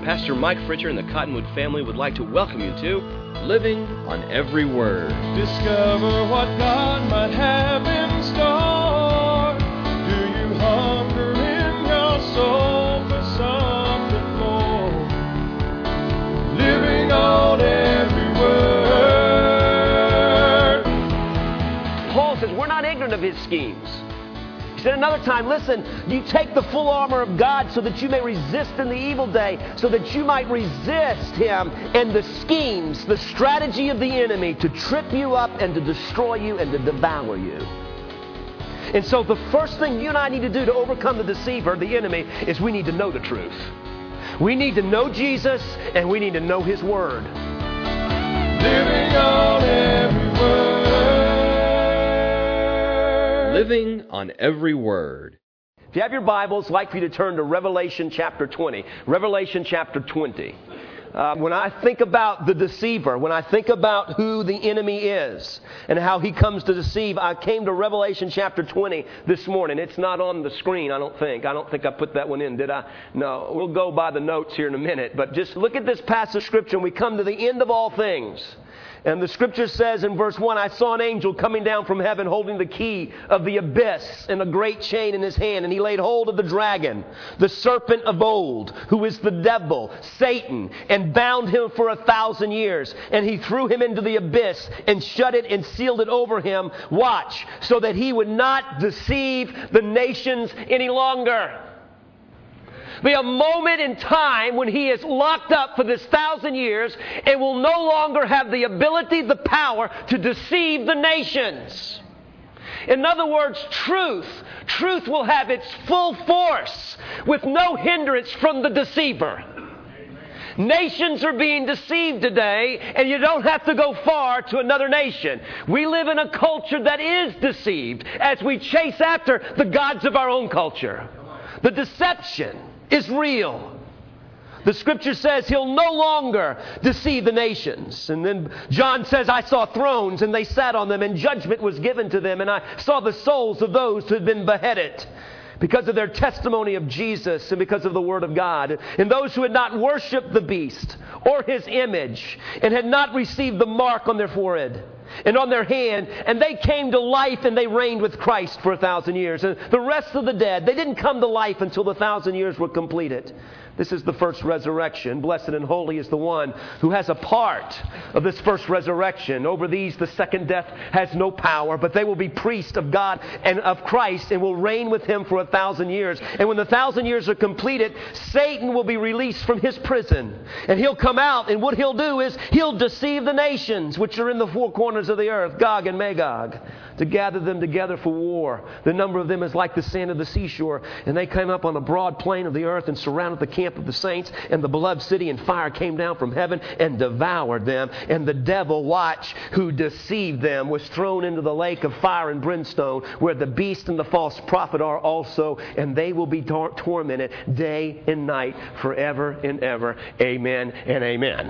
Pastor Mike Fritcher and the Cottonwood family would like to welcome you to Living on Every Word. Discover what God might have in store. Do you hunger in your soul for something more? Living on every word. Paul says we're not ignorant of his schemes. He said another time, listen, you take the full armor of God so that you may resist in the evil day, so that you might resist him and the schemes, the strategy of the enemy to trip you up and to destroy you and to devour you. And so the first thing you and I need to do to overcome the deceiver, the enemy, is we need to know the truth. We need to know Jesus and we need to know his word. Living on every word. Living on Every Word. If you have your Bibles, I'd like for you to turn to Revelation chapter 20. Revelation chapter 20. When I think about the deceiver, when I think about who the enemy is and how he comes to deceive, I came to Revelation chapter 20 this morning. It's not on the screen, I don't think. I don't think I put that one in, did I? No, we'll go by the notes here in a minute. But just look at this passage of Scripture and we come to the end of all things. And the Scripture says in verse 1, I saw an angel coming down from heaven holding the key of the abyss and a great chain in his hand. And he laid hold of the dragon, the serpent of old, who is the devil, Satan, and bound him for 1,000 years. And he threw him into the abyss and shut it and sealed it over him. Watch, so that he would not deceive the nations any longer. Be a moment in time when he is locked up for this 1,000 years and will no longer have the ability, the power to deceive the nations. In other words, truth will have its full force with no hindrance from the deceiver. Nations are being deceived today, and you don't have to go far to another nation. We live in a culture that is deceived as we chase after the gods of our own culture. The deception is real. The Scripture says he'll no longer deceive the nations. And then John says, I saw thrones and they sat on them and judgment was given to them. And I saw the souls of those who had been beheaded because of their testimony of Jesus and because of the Word of God. And those who had not worshipped the beast or his image and had not received the mark on their forehead and on their hand, and they came to life and they reigned with Christ for 1,000 years. And the rest of the dead, they didn't come to life until the 1,000 years were completed. This is the first resurrection. Blessed and holy is the one who has a part of this first resurrection. Over these the second death has no power, but they will be priests of God and of Christ and will reign with him for 1,000 years. And when the 1,000 years are completed, Satan will be released from his prison. And he'll come out, and what he'll do is he'll deceive the nations which are in the four corners of the earth, Gog and Magog, to gather them together for war. The number of them is like the sand of the seashore. And they came up on a broad plain of the earth and surrounded the camp of the saints and the beloved city, and fire came down from heaven and devoured them. And the devil, watch, who deceived them, was thrown into the lake of fire and brimstone, where the beast and the false prophet are also, and they will be tormented day and night forever and ever. Amen and amen.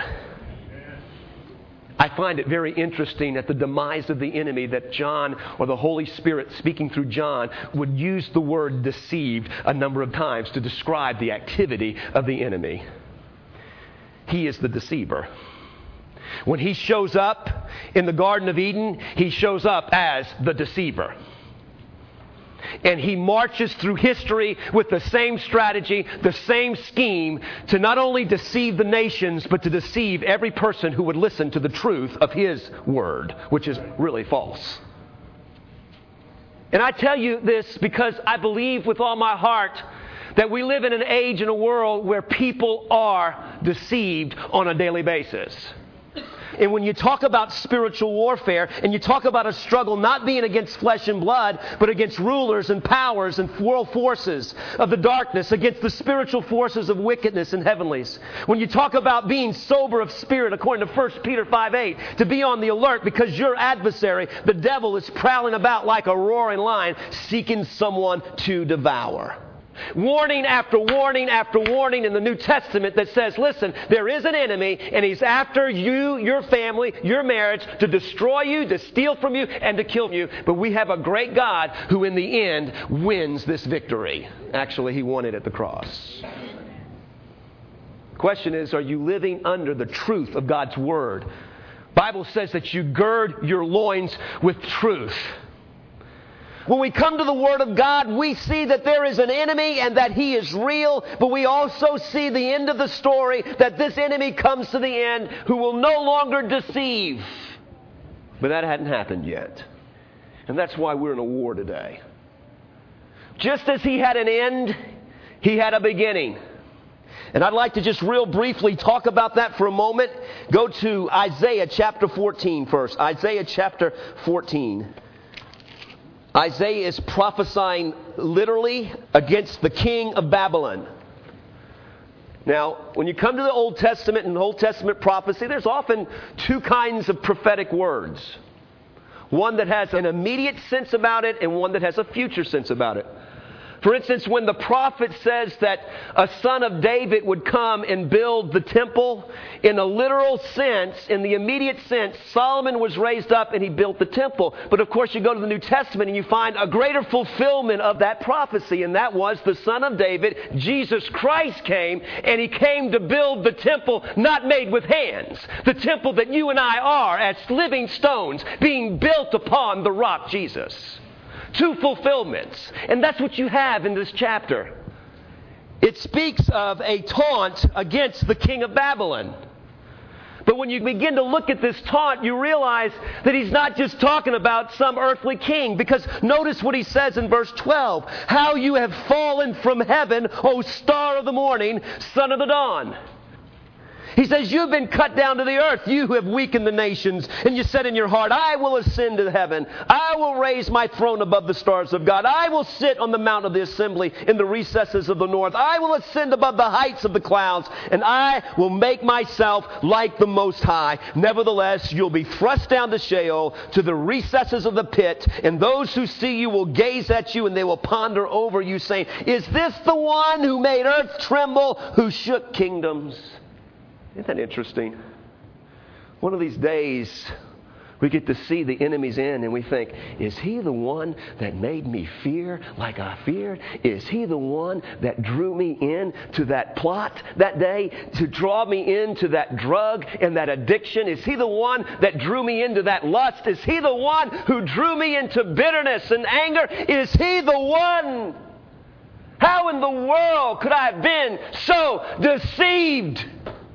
I find it very interesting at the demise of the enemy that John, or the Holy Spirit speaking through John, would use the word deceived a number of times to describe the activity of the enemy. He is the deceiver. When he shows up in the Garden of Eden, he shows up as the deceiver. And he marches through history with the same strategy, the same scheme, to not only deceive the nations, but to deceive every person who would listen to the truth of his word, which is really false. And I tell you this because I believe with all my heart that we live in an age and a world where people are deceived on a daily basis. And when you talk about spiritual warfare and you talk about a struggle not being against flesh and blood, but against rulers and powers and world forces of the darkness, against the spiritual forces of wickedness in heavenlies. When you talk about being sober of spirit, according to 1 Peter 5:8, to be on the alert because your adversary, the devil, is prowling about like a roaring lion, seeking someone to devour. Warning after warning after warning in the New Testament that says, listen, there is an enemy and he's after you, your family, your marriage, to destroy you, to steal from you, and to kill you. But we have a great God who in the end wins this victory. Actually, he won it at the cross. The question is, are you living under the truth of God's Word? The Bible says that you gird your loins with truth. When we come to the Word of God, we see that there is an enemy and that he is real, but we also see the end of the story, that this enemy comes to the end who will no longer deceive. But that hadn't happened yet. And that's why we're in a war today. Just as he had an end, he had a beginning. And I'd like to just real briefly talk about that for a moment. Go to Isaiah chapter 14 first. Isaiah chapter 14. Isaiah is prophesying literally against the king of Babylon. Now, when you come to the Old Testament and Old Testament prophecy, there's often two kinds of prophetic words. One that has an immediate sense about it and one that has a future sense about it. For instance, when the prophet says that a son of David would come and build the temple, in a literal sense, in the immediate sense, Solomon was raised up and he built the temple. But of course, you go to the New Testament and you find a greater fulfillment of that prophecy, and that was the son of David, Jesus Christ, came, and he came to build the temple not made with hands. The temple that you and I are as living stones being built upon the rock Jesus. Two fulfillments. And that's what you have in this chapter. It speaks of a taunt against the king of Babylon. But when you begin to look at this taunt, you realize that he's not just talking about some earthly king. Because notice what he says in verse 12. How you have fallen from heaven, O star of the morning, son of the dawn. He says, you've been cut down to the earth. You who have weakened the nations. And you said in your heart, I will ascend to heaven. I will raise my throne above the stars of God. I will sit on the mount of the assembly in the recesses of the north. I will ascend above the heights of the clouds. And I will make myself like the Most High. Nevertheless, you'll be thrust down to Sheol, to the recesses of the pit. And those who see you will gaze at you, and they will ponder over you, saying, is this the one who made earth tremble, who shook kingdoms? Isn't that interesting? One of these days, we get to see the enemy's end and we think, is he the one that made me fear like I feared? Is he the one that drew me in to that plot that day, to draw me into that drug and that addiction? Is he the one that drew me into that lust? Is he the one who drew me into bitterness and anger? Is he the one? How in the world could I have been so deceived?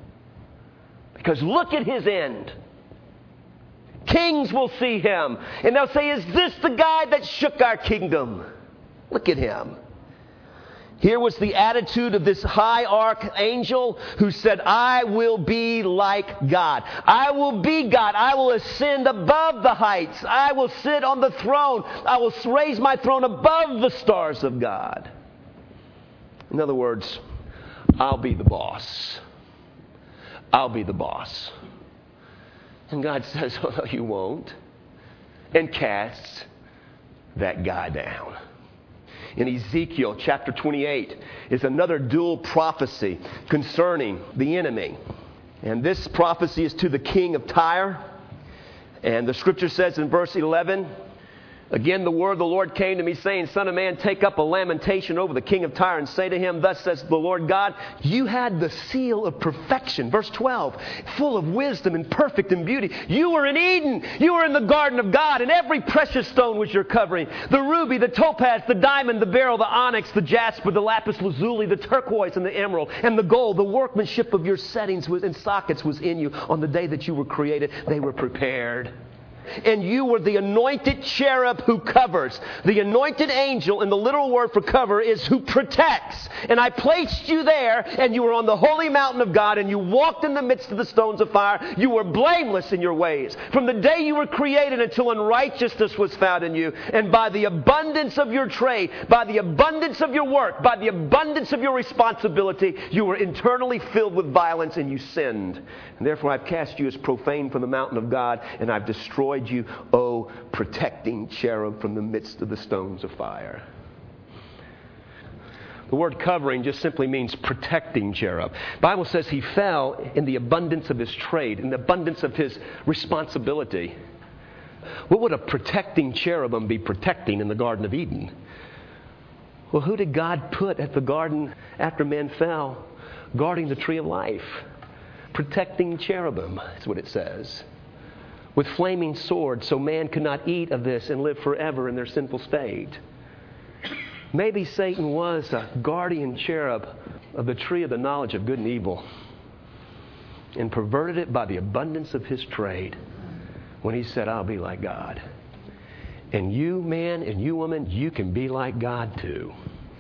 Because look at his end. Kings will see him, and they'll say, is this the guy that shook our kingdom? Look at him. Here was the attitude of this high archangel who said, I will be like God. I will be God. I will ascend above the heights. I will sit on the throne. I will raise my throne above the stars of God. In other words, I'll be the boss. I'll be the boss. And God says, oh, no, you won't. And casts that guy down. In Ezekiel chapter 28 is another dual prophecy concerning the enemy. And this prophecy is to the king of Tyre. And the scripture says in verse 11, again, the word of the Lord came to me, saying, Son of man, take up a lamentation over the king of Tyre, and say to him, thus says the Lord God, you had the seal of perfection. Verse 12, full of wisdom and perfect in beauty. You were in Eden. You were in the garden of God, and every precious stone was your covering. The ruby, the topaz, the diamond, the beryl, the onyx, the jasper, the lapis lazuli, the turquoise, and the emerald, and the gold. The workmanship of your settings and sockets was in you. On the day that you were created, they were prepared. And you were the anointed cherub who covers. The anointed angel, in the literal word for cover, is who protects. And I placed you there, and you were on the holy mountain of God, and you walked in the midst of the stones of fire. You were blameless in your ways. From the day you were created until unrighteousness was found in you. And by the abundance of your trade, by the abundance of your work, by the abundance of your responsibility, you were internally filled with violence, and you sinned. And therefore I've cast you as profane from the mountain of God, and I've destroyed you, O protecting cherub from the midst of the stones of fire. The word covering just simply means protecting cherub. The Bible says he fell in the abundance of his trade, in the abundance of his responsibility. What would a protecting cherubim be protecting in the Garden of Eden? Well, who did God put at the garden after man fell? guarding the tree of life, protecting cherubim, is what it says, with flaming swords, so man could not eat of this and live forever in their sinful state. Maybe Satan was a guardian cherub of the tree of the knowledge of good and evil and perverted it by the abundance of his trade when he said, I'll be like God. And you, man, and you, woman, you can be like God too.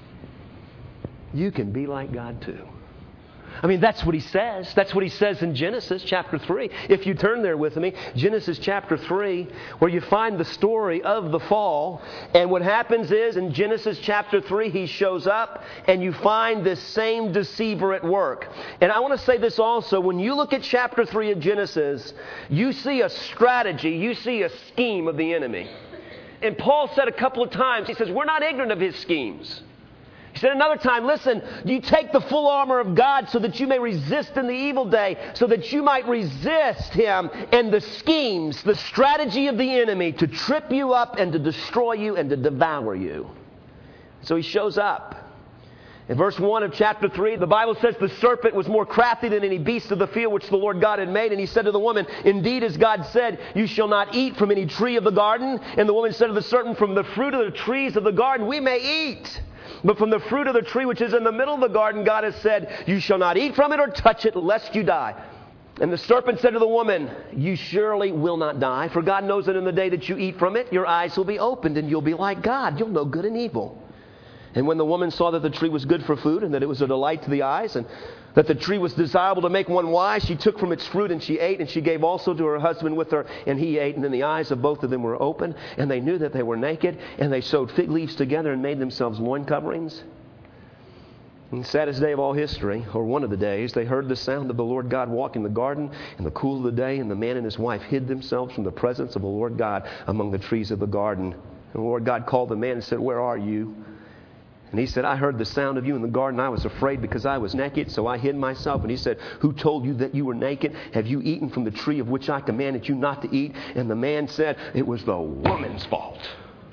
You can be like God too. I mean, that's what he says. That's what he says in Genesis chapter 3. If you turn there with me, Genesis chapter 3, where you find the story of the fall. And what happens is, in Genesis chapter 3, he shows up and you find this same deceiver at work. And I want to say this also. When you look at chapter 3 of Genesis, you see a strategy, you see a scheme of the enemy. And Paul said a couple of times, he says, we're not ignorant of his schemes. He said another time, listen, you take the full armor of God so that you may resist in the evil day, so that you might resist him and the schemes, the strategy of the enemy to trip you up and to destroy you and to devour you. So he shows up. In verse 1 of chapter 3, the Bible says the serpent was more crafty than any beast of the field which the Lord God had made. And he said to the woman, indeed, as God said, you shall not eat from any tree of the garden. And the woman said to the serpent, from the fruit of the trees of the garden we may eat. But from the fruit of the tree which is in the middle of the garden, God has said, you shall not eat from it or touch it, lest you die. And the serpent said to the woman, you surely will not die, for God knows that in the day that you eat from it, your eyes will be opened, and you'll be like God. You'll know good and evil. And when the woman saw that the tree was good for food, and that it was a delight to the eyes, and that the tree was desirable to make one wise, she took from its fruit and she ate, and she gave also to her husband with her, and he ate. And then the eyes of both of them were open, and they knew that they were naked, and they sewed fig leaves together and made themselves loin coverings. And the saddest day of all history, or one of the days, they heard the sound of the Lord God walk in the garden in the cool of the day, and the man and his wife hid themselves from the presence of the Lord God among the trees of the garden. And the Lord God called the man and said, where are you? And he said, I heard the sound of you in the garden. I was afraid because I was naked, so I hid myself. And he said, who told you that you were naked? Have you eaten from the tree of which I commanded you not to eat? And the man said, it was the woman's fault.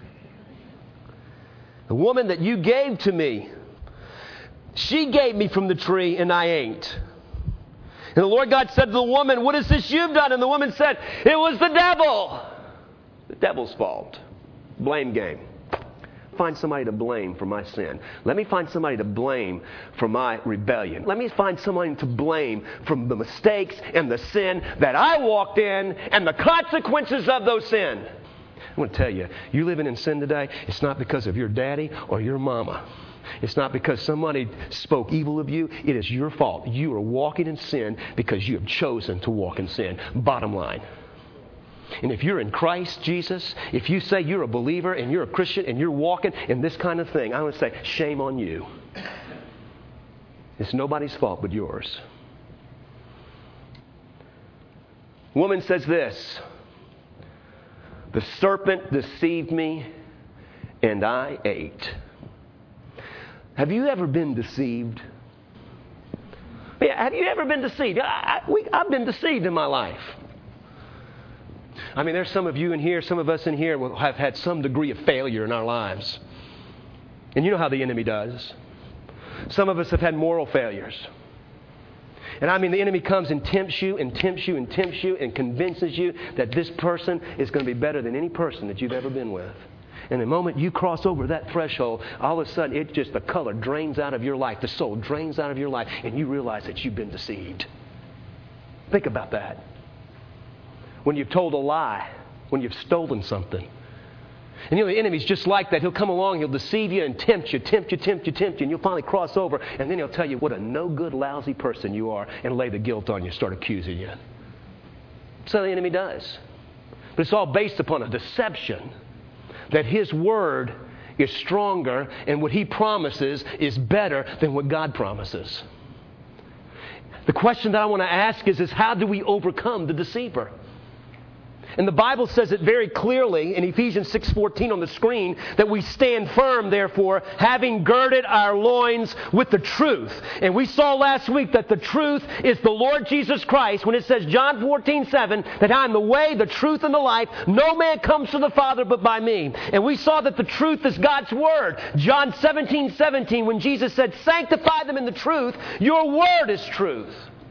The woman that you gave to me, she gave me from the tree and I ate. And the Lord God said to the woman, what is this you've done? And the woman said, it was the devil. The devil's fault. Blame game. Find somebody to blame for my sin. Let me find somebody to blame for my rebellion. Let me find somebody to blame for the mistakes and the sin that I walked in and the consequences of those sin. I want to tell you, you living in sin today, it's not because of your daddy or your mama. It's not because somebody spoke evil of you. It is your fault. You are walking in sin because you have chosen to walk in sin. Bottom line. And if you're in Christ Jesus, if you say you're a believer and you're a Christian and you're walking in this kind of thing, I want to say, shame on you. It's nobody's fault but yours. Woman says this, the serpent deceived me and I ate. Have you ever been deceived? Yeah, have you ever been deceived? I've been deceived in my life. I mean, there's some of you in here, some of us in here will have had some degree of failure in our lives. And you know how the enemy does. Some of us have had moral failures. And I mean, the enemy comes and tempts you and tempts you and tempts you and convinces you that this person is going to be better than any person that you've ever been with. And the moment you cross over that threshold, all of a sudden, the color drains out of your life. The soul drains out of your life. And you realize that you've been deceived. Think about that. When you've told a lie, when you've stolen something. And you know, the enemy's just like that. He'll come along, he'll deceive you and tempt you, and you'll finally cross over. And then he'll tell you what a no-good, lousy person you are and lay the guilt on you, start accusing you. That's how the enemy does. But it's all based upon a deception that his word is stronger and what he promises is better than what God promises. The question that I want to ask is how do we overcome the deceiver? And the Bible says it very clearly in Ephesians 6:14 on the screen that we stand firm, therefore, having girded our loins with the truth. And we saw last week that the truth is the Lord Jesus Christ when it says, John 14:7, that I am the way, the truth, and the life. No man comes to the Father but by me. And we saw that the truth is God's Word. John 17:17, when Jesus said, sanctify them in the truth, your Word is truth.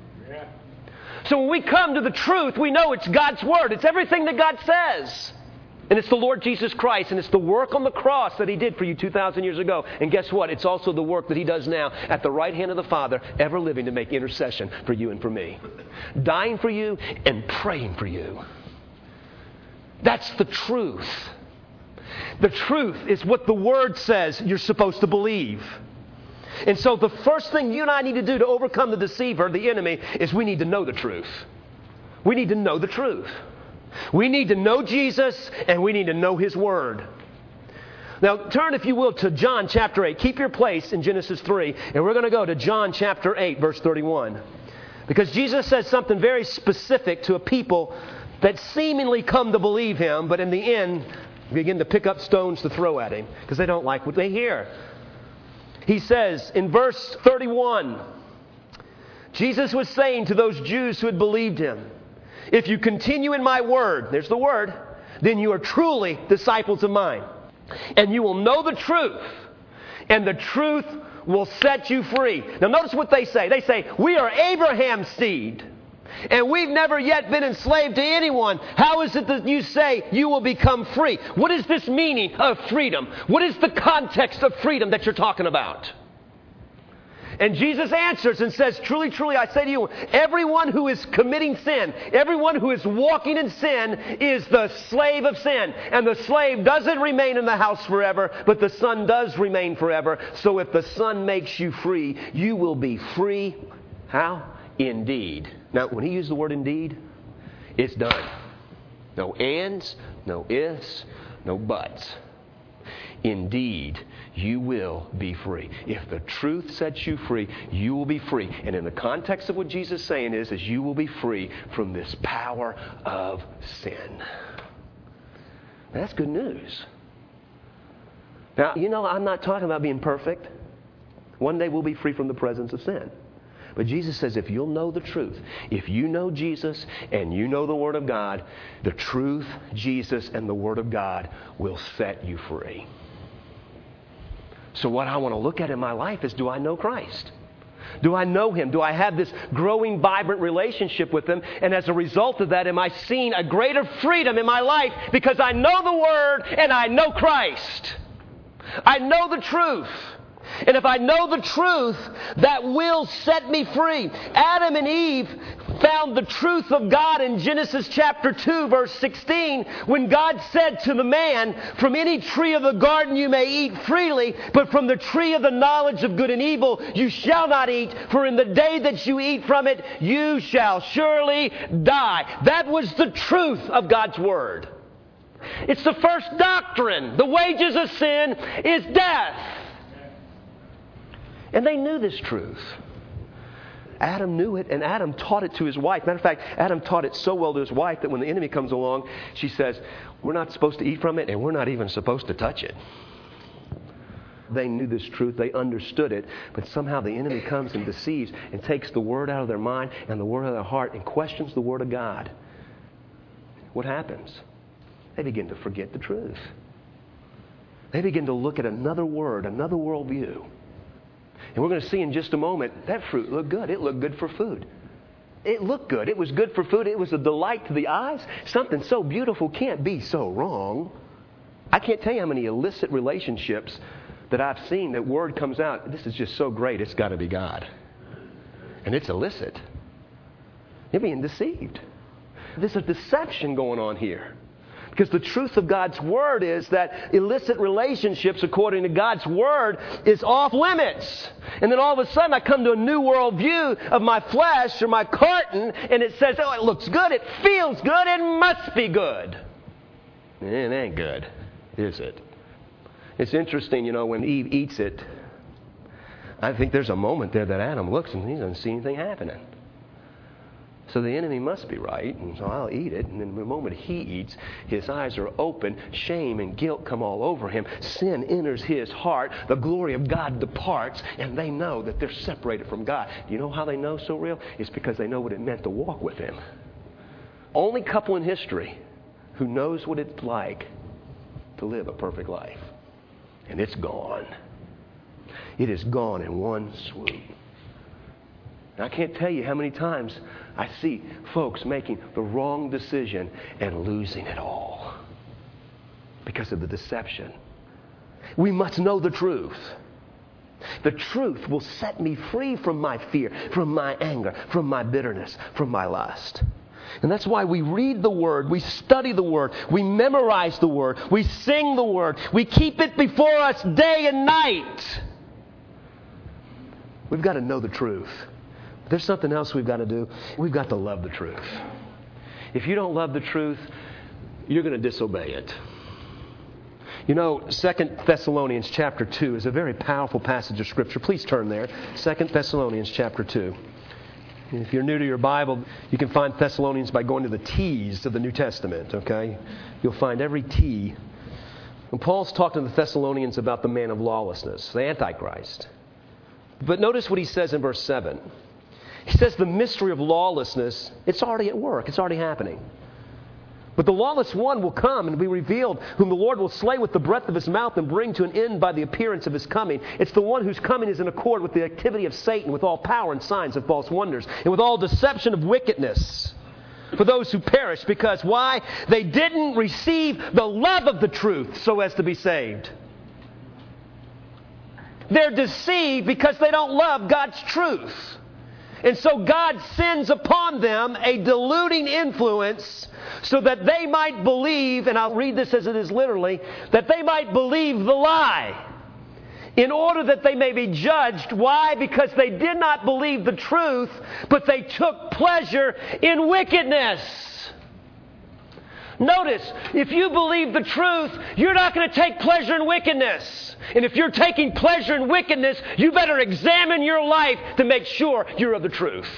So when we come to the truth, we know it's God's Word. It's everything that God says. And it's the Lord Jesus Christ, and it's the work on the cross that He did for you 2,000 years ago. And guess what? It's also the work that He does now at the right hand of the Father, ever living to make intercession for you and for me. Dying for you and praying for you. That's the truth. The truth is what the Word says you're supposed to believe. And so the first thing you and I need to do to overcome the deceiver, the enemy, is we need to know the truth. We need to know the truth. We need to know Jesus, and we need to know His Word. Now, turn, if you will, to John chapter 8. Keep your place in Genesis 3, and we're going to go to John chapter 8, verse 31. Because Jesus says something very specific to a people that seemingly come to believe Him, but in the end begin to pick up stones to throw at Him because they don't like what they hear. He says in verse 31, Jesus was saying to those Jews who had believed Him, if you continue in my word, there's the word, then you are truly disciples of mine. And you will know the truth, and the truth will set you free. Now notice what they say. They say, we are Abraham's seed, and we've never yet been enslaved to anyone. How is it that you say you will become free? What is this meaning of freedom? What is the context of freedom that you're talking about? And Jesus answers and says, truly, truly, I say to you, everyone who is committing sin, everyone who is walking in sin is the slave of sin. And the slave doesn't remain in the house forever, but the Son does remain forever. So if the Son makes you free, you will be free. How? Indeed. Now, when he used the word indeed, it's done. No ands, no ifs, no buts. Indeed, you will be free. If the truth sets you free, you will be free. And in the context of what Jesus is saying is you will be free from this power of sin. That's good news. Now, I'm not talking about being perfect. One day we'll be free from the presence of sin. But Jesus says if you'll know the truth, if you know Jesus and you know the Word of God, the truth, Jesus, and the Word of God will set you free. So what I want to look at in my life is, do I know Christ? Do I know Him? Do I have this growing, vibrant relationship with Him? And as a result of that, am I seeing a greater freedom in my life because I know the Word and I know Christ? I know the truth. And if I know the truth, that will set me free. Adam and Eve found the truth of God in Genesis chapter 2, verse 16, when God said to the man, from any tree of the garden you may eat freely, but from the tree of the knowledge of good and evil you shall not eat, for in the day that you eat from it, you shall surely die. That was the truth of God's Word. It's the first doctrine. The wages of sin is death. And they knew this truth. Adam knew it, and Adam taught it to his wife. Matter of fact, Adam taught it so well to his wife that when the enemy comes along, she says, we're not supposed to eat from it, and we're not even supposed to touch it. They knew this truth. They understood it. But somehow the enemy comes and deceives and takes the Word out of their mind and the Word out of their heart and questions the Word of God. What happens? They begin to forget the truth. They begin to look at another word, another worldview. And we're going to see in just a moment, that fruit looked good. It looked good for food. It looked good. It was good for food. It was a delight to the eyes. Something so beautiful can't be so wrong. I can't tell you how many illicit relationships that I've seen that word comes out, this is just so great, it's got to be God. And it's illicit. You're being deceived. There's a deception going on here. Because the truth of God's Word is that illicit relationships, according to God's Word, is off limits. And then all of a sudden I come to a new worldview of my flesh or my carton, and it says, oh, it looks good, it feels good, it must be good. It ain't good, is it? It's interesting, when Eve eats it, I think there's a moment there that Adam looks and he doesn't see anything happening. So the enemy must be right, and so I'll eat it. And then the moment he eats, his eyes are open. Shame and guilt come all over him. Sin enters his heart. The glory of God departs, and they know that they're separated from God. You know how they know so real? It's because they know what it meant to walk with him. Only couple in history who knows what it's like to live a perfect life. And it's gone. It is gone in one swoop. And I can't tell you how many times I see folks making the wrong decision and losing it all because of the deception. We must know the truth. The truth will set me free from my fear, from my anger, from my bitterness, from my lust. And that's why we read the Word, we study the Word, we memorize the Word, we sing the Word, we keep it before us day and night. We've got to know the truth. There's something else we've got to do. We've got to love the truth. If you don't love the truth, you're going to disobey it. You know, 2 Thessalonians chapter 2 is a very powerful passage of Scripture. Please turn there. 2 Thessalonians chapter 2. If you're new to your Bible, you can find Thessalonians by going to the T's of the New Testament, okay? You'll find every T. And Paul's talking to the Thessalonians about the man of lawlessness, the Antichrist. But notice what he says in verse 7. He says the mystery of lawlessness, it's already at work. It's already happening. But the lawless one will come and be revealed, whom the Lord will slay with the breath of his mouth and bring to an end by the appearance of his coming. It's the one whose coming is in accord with the activity of Satan, with all power and signs of false wonders, and with all deception of wickedness for those who perish. Because why? They didn't receive the love of the truth so as to be saved. They're deceived because they don't love God's truth. And so God sends upon them a deluding influence so that they might believe, and I'll read this as it is literally, that they might believe the lie in order that they may be judged. Why? Because they did not believe the truth, but they took pleasure in wickedness. Notice, if you believe the truth, you're not going to take pleasure in wickedness. And if you're taking pleasure in wickedness, you better examine your life to make sure you're of the truth.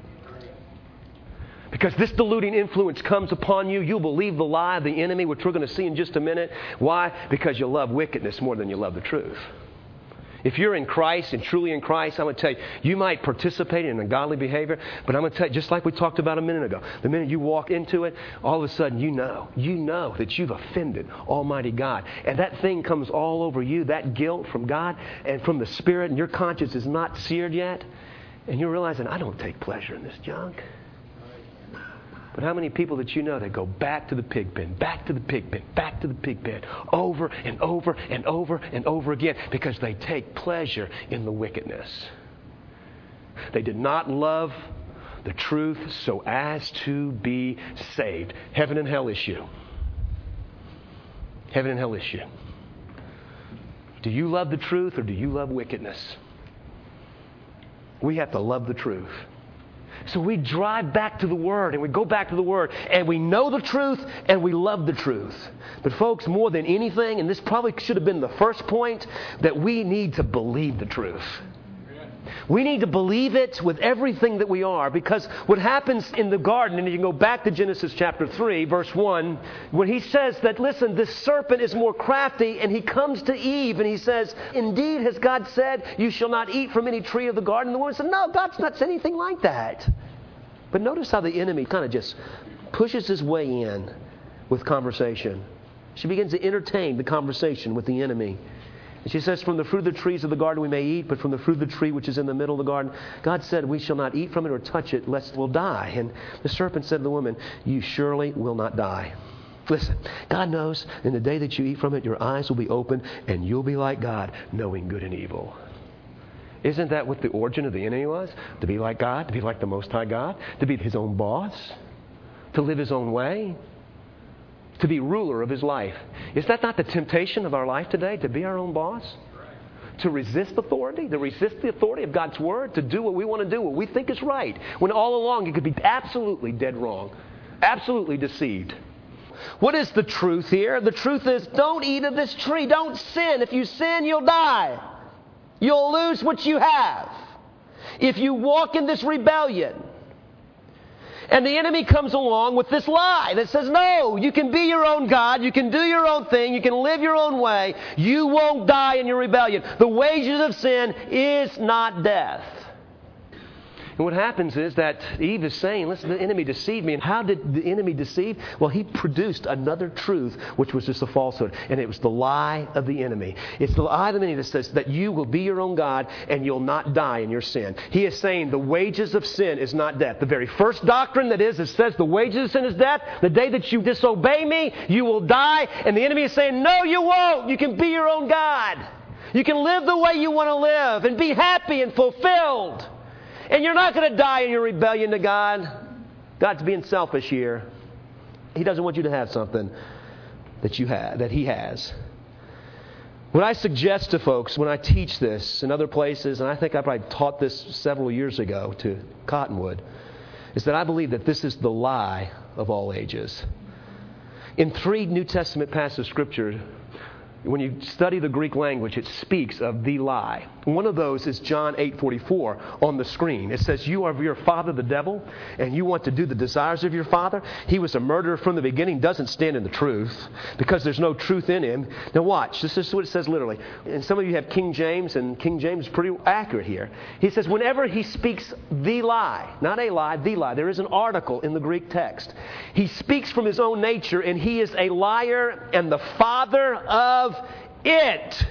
Because this deluding influence comes upon you, you'll believe the lie of the enemy, which we're going to see in just a minute. Why? Because you love wickedness more than you love the truth. If you're in Christ and truly in Christ, I'm going to tell you, you might participate in ungodly behavior, but I'm going to tell you, just like we talked about a minute ago, the minute you walk into it, all of a sudden you know that you've offended Almighty God. And that thing comes all over you, that guilt from God and from the Spirit, and your conscience is not seared yet. And you're realizing, I don't take pleasure in this junk. But how many people that you know that go back to the pig pen, back to the pig pen, back to the pig pen, over and over and over and over again because they take pleasure in the wickedness. They did not love the truth so as to be saved. Heaven and hell issue. Heaven and hell issue. Do you love the truth or do you love wickedness? We have to love the truth. So we drive back to the Word and we go back to the Word and we know the truth and we love the truth. But folks, more than anything, and this probably should have been the first point, that we need to believe the truth. We need to believe it with everything that we are, because what happens in the garden, and you can go back to Genesis chapter 3, verse 1, when he says that, listen, this serpent is more crafty, and he comes to Eve and he says, indeed has God said, you shall not eat from any tree of the garden? And the woman said, no, God's not said anything like that. But notice how the enemy kind of just pushes his way in with conversation. She begins to entertain the conversation with the enemy. And she says, from the fruit of the trees of the garden we may eat, but from the fruit of the tree which is in the middle of the garden, God said, we shall not eat from it or touch it, lest we'll die. And the serpent said to the woman, you surely will not die. Listen, God knows in the day that you eat from it, your eyes will be open, and you'll be like God, knowing good and evil. Isn't that what the origin of the enemy was? To be like God, to be like the Most High God, to be his own boss, to live his own way, to be ruler of his life. Is that not the temptation of our life today, to be our own boss? To resist authority, to resist the authority of God's Word, to do what we want to do, what we think is right, when all along it could be absolutely dead wrong, absolutely deceived. What is the truth here? The truth is, don't eat of this tree. Don't sin. If you sin, you'll die. You'll lose what you have if you walk in this rebellion. And the enemy comes along with this lie that says, no, you can be your own God, you can do your own thing, you can live your own way, you won't die in your rebellion. The wages of sin is not death. And what happens is that Eve is saying, listen, the enemy deceived me. And how did the enemy deceive? Well, he produced another truth, which was just a falsehood. And it was the lie of the enemy. It's the lie of the enemy that says that you will be your own God and you'll not die in your sin. He is saying the wages of sin is not death. The very first doctrine that is, it says the wages of sin is death. The day that you disobey me, you will die. And the enemy is saying, no, you won't. You can be your own God. You can live the way you want to live and be happy and fulfilled. And you're not going to die in your rebellion to God. God's being selfish here. He doesn't want you to have something that you have, that He has. What I suggest to folks when I teach this in other places, and I think I probably taught this several years ago to Cottonwood, is that I believe that this is the lie of all ages. In 3 New Testament passages of Scripture, when you study the Greek language, it speaks of the lie. One of those is John 8:44 on the screen. It says, you are of your father the devil, and you want to do the desires of your father. He was a murderer from the beginning, doesn't stand in the truth, because there's no truth in him. Now watch, this is what it says literally. And some of you have King James, and King James is pretty accurate here. He says, whenever he speaks the lie, not a lie, the lie, there is an article in the Greek text. He speaks from his own nature, and he is a liar and the father of it.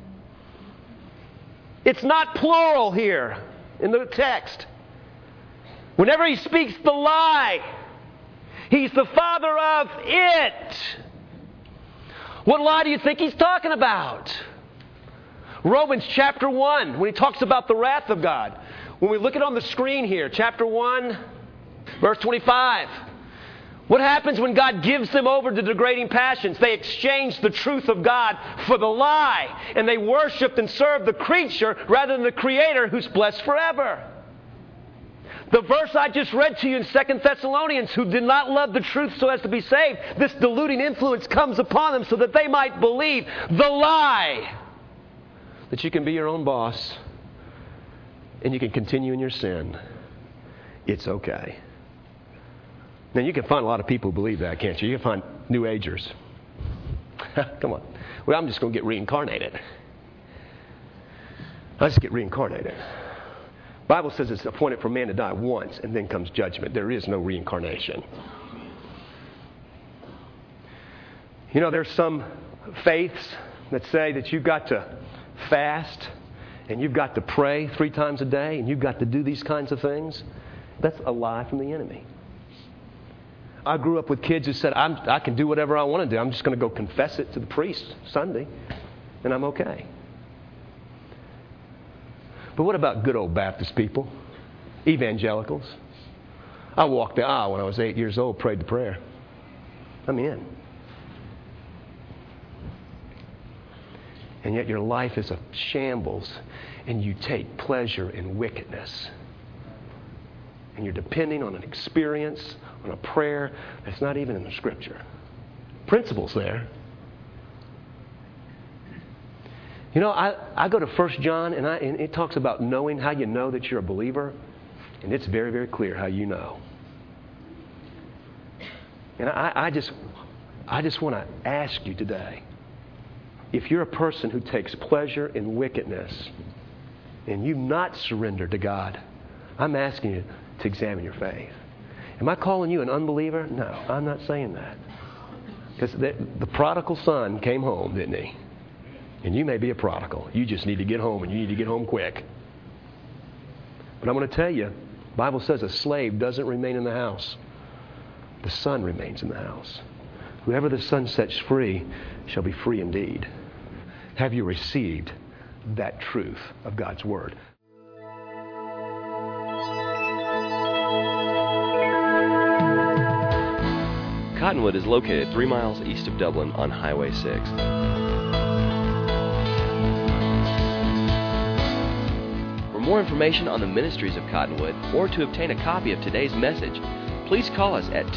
It's not plural here in the text. Whenever he speaks the lie, he's the father of it. What lie do you think he's talking about? Romans chapter 1, when he talks about the wrath of God. When we look at it on the screen here, chapter 1, verse 25. What happens when God gives them over to degrading passions? They exchange the truth of God for the lie. And they worship and serve the creature rather than the Creator who's blessed forever. The verse I just read to you in 2 Thessalonians, who did not love the truth so as to be saved, this deluding influence comes upon them so that they might believe the lie that you can be your own boss and you can continue in your sin. It's okay. Now, you can find a lot of people who believe that, can't you? You can find New Agers. Come on. Well, I'm just going to get reincarnated. I'll just get reincarnated. The Bible says it's appointed for man to die once, and then comes judgment. There is no reincarnation. You know, there's some faiths that say that you've got to fast, and you've got to pray 3 times a day, and you've got to do these kinds of things. That's a lie from the enemy. I grew up with kids who said, I can do whatever I want to do. I'm just going to go confess it to the priest Sunday, and I'm okay. But what about good old Baptist people? Evangelicals? I walked the aisle when I was 8 years old, prayed the prayer. I'm in. And yet your life is a shambles, and you take pleasure in wickedness. And you're depending on an experience, on a prayer that's not even in the Scripture. Principle's there. You know, I go to 1 John, and it talks about knowing, how you know that you're a believer. And it's very, very clear how you know. And I just want to ask you today, if you're a person who takes pleasure in wickedness and you've not surrendered to God, I'm asking you to examine your faith. Am I calling you an unbeliever? No, I'm not saying that. Because the prodigal son came home, didn't he? And you may be a prodigal. You just need to get home, and you need to get home quick. But I'm going to tell you, the Bible says a slave doesn't remain in the house. The son remains in the house. Whoever the son sets free shall be free indeed. Have you received that truth of God's Word? Cottonwood is located 3 miles east of Dublin on Highway 6. For more information on the ministries of Cottonwood or to obtain a copy of today's message, please call us at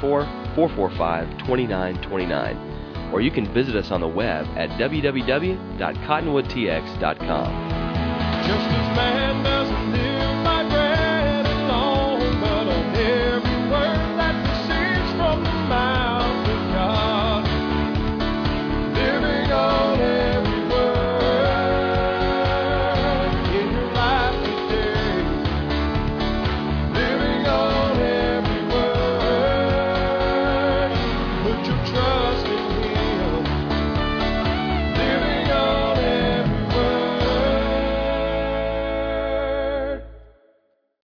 254-445-2929, or you can visit us on the web at www.cottonwoodtx.com. Just as man